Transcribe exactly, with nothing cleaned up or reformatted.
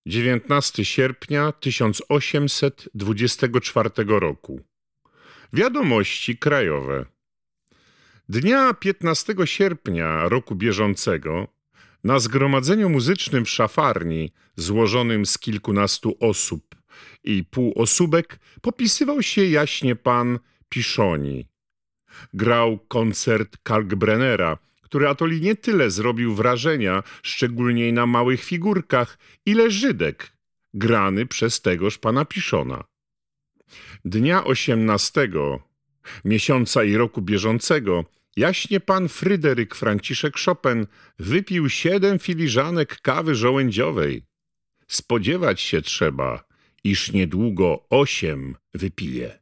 dziewiętnastego sierpnia tysiąc osiemset dwudziestego czwartego roku. Wiadomości krajowe. Dnia piętnastego sierpnia roku bieżącego na zgromadzeniu muzycznym w Szafarni, złożonym z kilkunastu osób i półosóbek, popisywał się jaśnie pan Piszoni. Grał koncert Kalkbrennera, który atoli nie tyle zrobił wrażenia, szczególnie na małych figurkach, ile Żydek, grany przez tegoż pana Piszona. Dnia osiemnastego miesiąca i roku bieżącego jaśnie pan Fryderyk Franciszek Chopin wypił siedem filiżanek kawy żołędziowej. Spodziewać się trzeba, iż niedługo osiem wypije.